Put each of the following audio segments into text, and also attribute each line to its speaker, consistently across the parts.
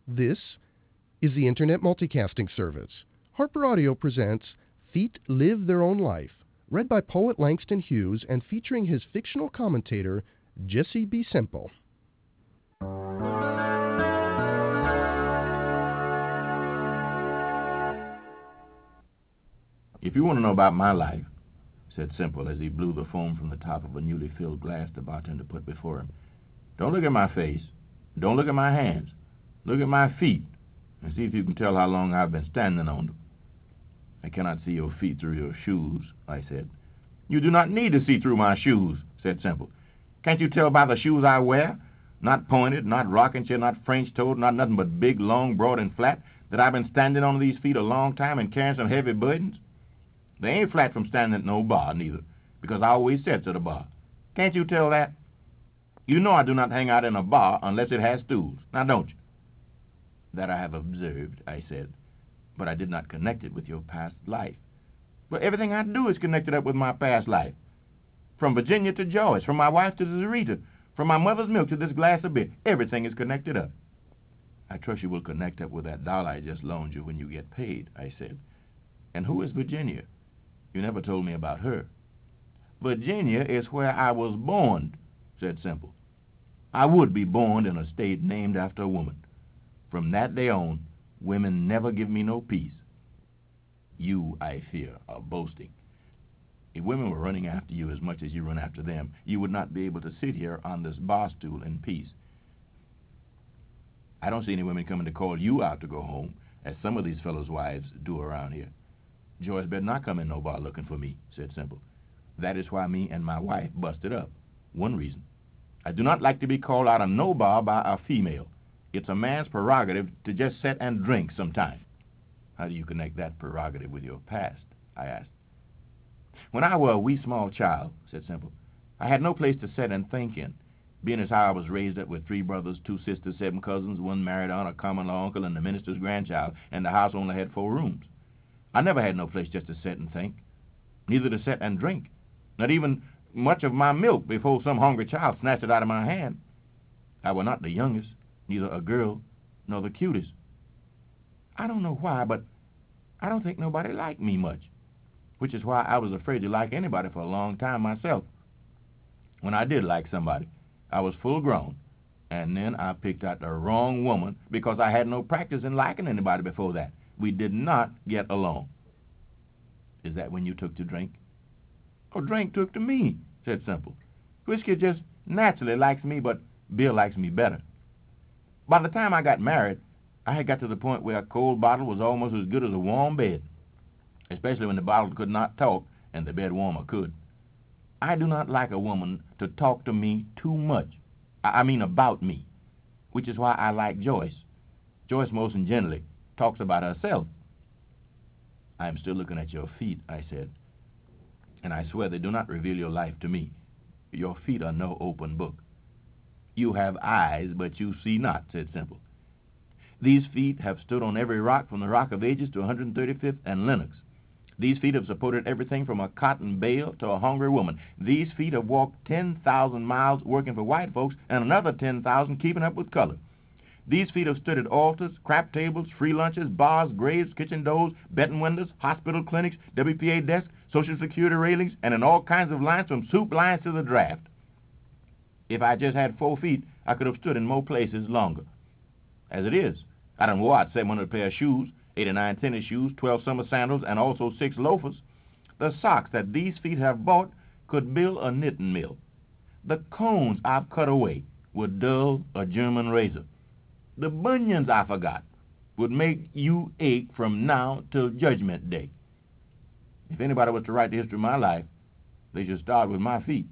Speaker 1: This is the Internet Multicasting Service. Harper Audio presents Feet Live Their Own Life, read by poet Langston Hughes and featuring his fictional commentator, Jesse B. Semple.
Speaker 2: If you want to know about my life, said Semple as he blew the foam from the top of a newly filled glass the bartender put before him, don't look at my face. Don't look at my hands. Look at my feet and see if you can tell how long I've been standing on them. I cannot see your feet through your shoes, I said. You do not need to see through my shoes, said Semple. Can't you tell by the shoes I wear? Not pointed, not rocking chair, not French-toed, not nothing but big, long, broad, and flat, that I've been standing on these feet a long time and carrying some heavy burdens? They ain't flat from standing at no bar, neither, because I always sits at a bar. Can't you tell that? You know I do not hang out in a bar unless it has stools, now don't you? That I have observed, I said, but I did not connect it with your past life. But everything I do is connected up with my past life. From Virginia to Joyce, from my wife to the Zarita, from my mother's milk to this glass of beer, everything is connected up. I trust you will connect up with that dollar I just loaned you when you get paid, I said. And who is Virginia? You never told me about her. Virginia is where I was born, said Semple. I would be born in a state named after a woman. From that day on, women never give me no peace. You, I fear, are boasting. If women were running after you as much as you run after them, you would not be able to sit here on this bar stool in peace. I don't see any women coming to call you out to go home, as some of these fellows' wives do around here. Joyce better not come in no bar looking for me, said Semple. That is why me and my wife busted up. One reason. I do not like to be called out of no bar by a female. It's a man's prerogative to just sit and drink sometime. How do you connect that prerogative with your past? I asked. When I was a wee small child, said Semple, I had no place to sit and think in, being as how I was raised up with 3 brothers, 2 sisters, 7 cousins, 1 married aunt, a common-law uncle, and the minister's grandchild, and the house only had 4 rooms. I never had no place just to sit and think, neither to sit and drink, not even much of my milk before some hungry child snatched it out of my hand. I was not the youngest, neither a girl nor the cutest. I don't know why, but I don't think nobody liked me much, which is why I was afraid to like anybody for a long time myself. When I did like somebody, I was full grown, and then I picked out the wrong woman because I had no practice in liking anybody before that. We did not get along. Is that when you took to drink? Oh, drink took to me, said Semple. Whiskey just naturally likes me, but Bill likes me better. By the time I got married, I had got to the point where a cold bottle was almost as good as a warm bed, especially when the bottle could not talk and the bed warmer could. I do not like a woman to talk to me too much. I mean about me, which is why I like Joyce. Joyce most generally talks about herself. I am still looking at your feet, I said, and I swear they do not reveal your life to me. Your feet are no open book. You have eyes, but you see not, said Semple. These feet have stood on every rock from the Rock of Ages to 135th and Lenox. These feet have supported everything from a cotton bale to a hungry woman. These feet have walked 10,000 miles working for white folks and another 10,000 keeping up with color. These feet have stood at altars, crap tables, free lunches, bars, graves, kitchen doors, betting windows, hospital clinics, WPA desks, Social Security railings, and in all kinds of lines from soup lines to the draft. If I just had 4 feet, I could have stood in more places longer. As it is, I done wore out 700 pair of shoes, 89 tennis shoes, 12 summer sandals, and also 6 loafers. The socks that these feet have bought could build a knitting mill. The cones I've cut away would dull a German razor. The bunions I forgot would make you ache from now till Judgment Day. If anybody was to write the history of my life, they should start with my feet.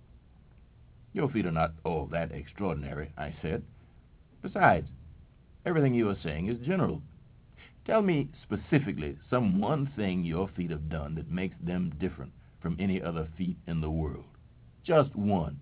Speaker 2: Your feet are not all that extraordinary, I said. Besides, everything you are saying is general. Tell me specifically some one thing your feet have done that makes them different from any other feet in the world. Just one.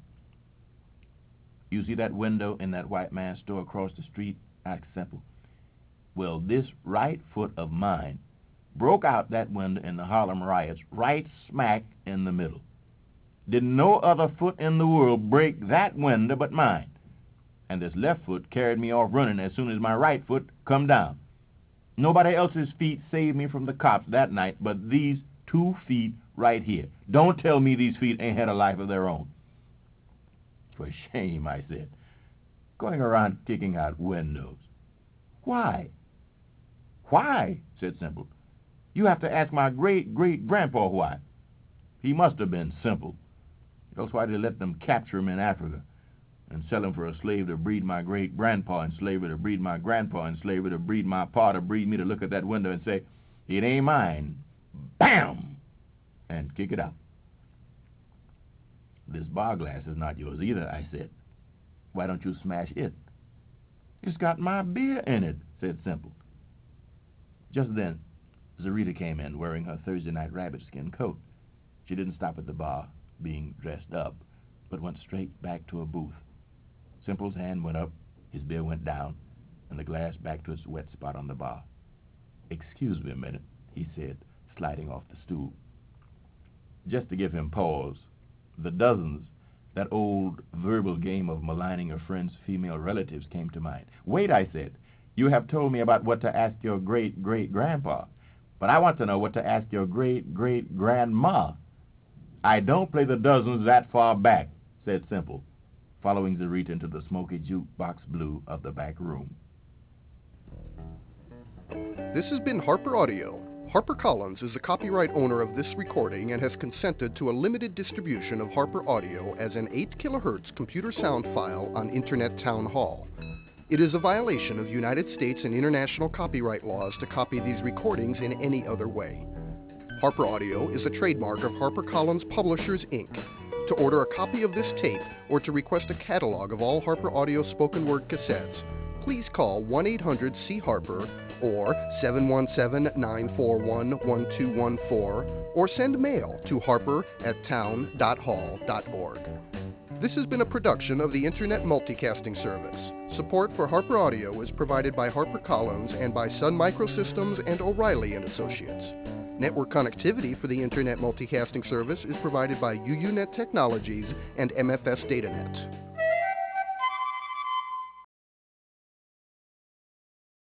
Speaker 2: You see that window in that white man's store across the street? Asked Semple. Well, this right foot of mine broke out that window in the Harlem riots right smack in the middle. Did no other foot in the world break that window but mine. and this left foot carried me off running as soon as my right foot come down. Nobody else's feet saved me from the cops that night but these 2 feet right here. Don't tell me these feet ain't had a life of their own. For shame, I said. Going around kicking out windows. Why? Why? Said Simple. You have to ask my great-great-grandpa why. He must have been simple. Else why did they let them capture him in Africa and sell him for a slave to breed my great-grandpa and slavery to breed my grandpa and slavery to breed my pa to breed me to look at that window and say, it ain't mine. Bam! And kick it out. This bar glass is not yours either, I said. Why don't you smash it? It's got my beer in it, said Simple. Just then, Zarita came in wearing her Thursday night rabbit skin coat. She didn't stop at the bar, being dressed up, but went straight back to a booth. Simple's hand went up, his beer went down, and the glass back to its wet spot on the bar. Excuse me a minute, he said, sliding off the stool. Just to give him pause, the dozens, that old verbal game of maligning a friend's female relatives came to mind. Wait, I said, you have told me about what to ask your great-great-grandpa, but I want to know what to ask your great-great-grandma. I don't play the dozens that far back, said Simple, following Zarita into the smoky jukebox blue of the back room.
Speaker 1: This has been Harper Audio. HarperCollins is the copyright owner of this recording and has consented to a limited distribution of Harper Audio as an 8 kHz computer sound file on Internet Town Hall. It is a violation of United States and international copyright laws to copy these recordings in any other way. Harper Audio is a trademark of HarperCollins Publishers, Inc. To order a copy of this tape or to request a catalog of all Harper Audio spoken word cassettes, please call 1-800-C-HARPER or 717-941-1214 or send mail to harper@town.hall.org. This has been a production of the Internet Multicasting Service. Support for Harper Audio is provided by HarperCollins and by Sun Microsystems and O'Reilly & Associates. Network connectivity for the Internet Multicasting Service is provided by UUNet Technologies and MFS DataNet.